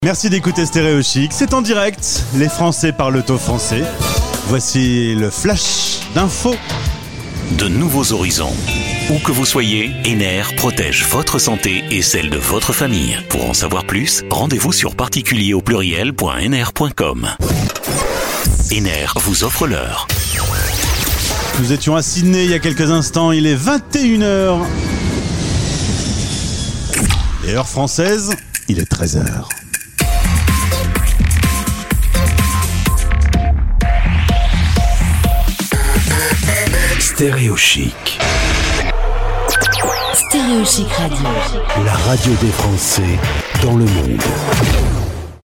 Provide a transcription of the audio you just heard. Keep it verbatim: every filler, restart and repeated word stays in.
Merci d'écouter Stéréo Chic, c'est en direct, les Français parlent au français. Voici le flash d'infos. De nouveaux horizons. Où que vous soyez, Ener protège votre santé et celle de votre famille. Pour en savoir plus, rendez-vous sur particulier au pluriel point n r point com. Ener vous offre l'heure. Nous étions à Sydney il y a quelques instants, il est vingt et une heures. Et heure française, il est treize heures. Stéréo Chic. Stéréo Chic Radio. La radio des Français dans le monde.